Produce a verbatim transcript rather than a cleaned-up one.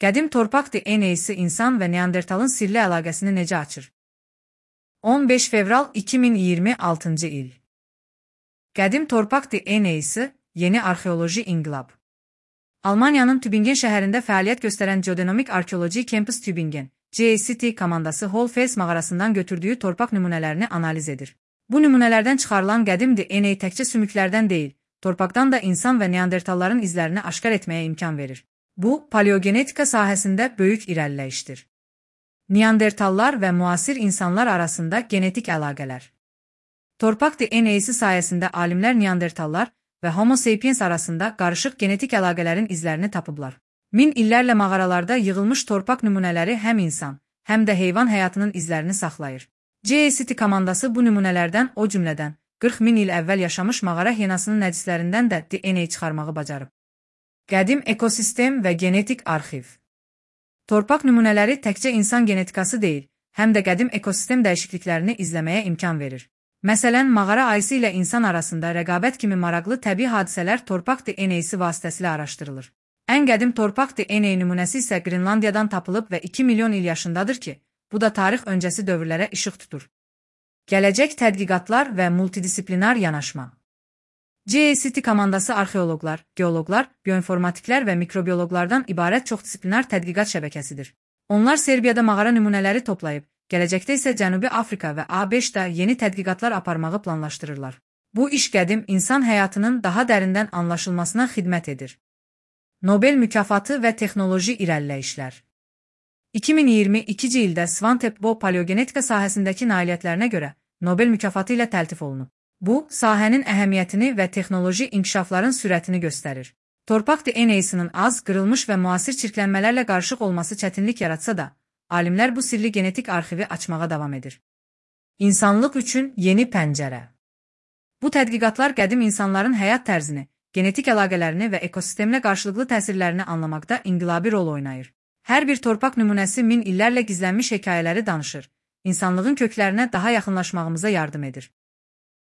Qədim torpaq D N A-sı insan və Neandertalın sirli əlaqəsini necə açır? on beş fevral iki min iyirmi altıncı il. Qədim torpaq D N A-sı yeni arxeoloji inqilab. Almaniyanın Tübingen şəhərində fəaliyyət göstərən Geodenomik Arkeoloji Campus Tübingen, G A C T komandası Hohlfels mağarasından götürdüyü torpaq nümunələrini analiz edir. Bu nümunələrdən çıxarılan qədim D N A təkcə sümüklərdən deyil, torpaqdan da insan və Neandertalların izlərini aşkar etməyə imkan verir. Bu, paleogenetika sahəsində böyük irəliləyişdir. Neandertallar və müasir insanlar arasında genetik əlaqələr. Torpaq D N A-sı sayəsində alimlər Neandertallar və Homo sapiens arasında qarışıq genetik əlaqələrin izlərini tapıblar. Min illərlə mağaralarda yığılmış torpaq nümunələri həm insan, həm də heyvan həyatının izlərini saxlayır. G A C T komandası bu nümunələrdən, o cümlədən, qırx min il əvvəl yaşamış mağara hiyənasının nəcislərindən də D N A çıxarmağı bacarıb. Qədim ekosistem və genetik arxiv. Torpaq nümunələri təkcə insan genetikası deyil, həm də qədim ekosistem dəyişikliklərini izləməyə imkan verir. Məsələn, mağara ayısı ilə insan arasında rəqabət kimi maraqlı təbii hadisələr torpaq D N A-sı vasitəsilə araşdırılır. Ən qədim torpaq D N A nümunəsi isə Qrenlandiyadan tapılıb və iki milyon il yaşındadır ki, bu da tarix öncəsi dövrlərə işıq tutur. Gələcək tədqiqatlar və multidisiplinar yanaşma. G A C T komandası arxeoloqlar, geoloqlar, bioinformatiklər və mikrobioloqlardan ibarət çoxdisiplinar tədqiqat şəbəkəsidir. Onlar Serbiyada mağara nümunələri toplayıb, gələcəkdə isə Cənubi Afrika və A beşdə yeni tədqiqatlar aparmağı planlaşdırırlar. Bu iş qədim insan həyatının daha dərindən anlaşılmasına xidmət edir. Nobel mükafatı və texnoloji irəliləyişlər. iki min iyirmi ikinci ildə Svante Pääbo paleogenetika sahəsindəki nailiyyətlərinə görə Nobel mükafatı ilə təltif olunub. Bu, sahənin əhəmiyyətini və texnoloji inkişafların sürətini göstərir. Torpaq D N A-sının az, qırılmış və müasir çirklənmələrlə qarışıq olması çətinlik yaratsa da, alimlər bu sirli genetik arxivi açmağa davam edir. İnsanlıq üçün yeni pəncərə. Bu tədqiqatlar qədim insanların həyat tərzini, genetik əlaqələrini və ekosistemlə qarşılıqlı təsirlərini anlamaqda inqilabi rol oynayır. Hər bir torpaq nümunəsi min illərlə gizlənmiş hekayələri danışır, insanlığın köklərinə daha yaxınlaşmağımıza yardım edir.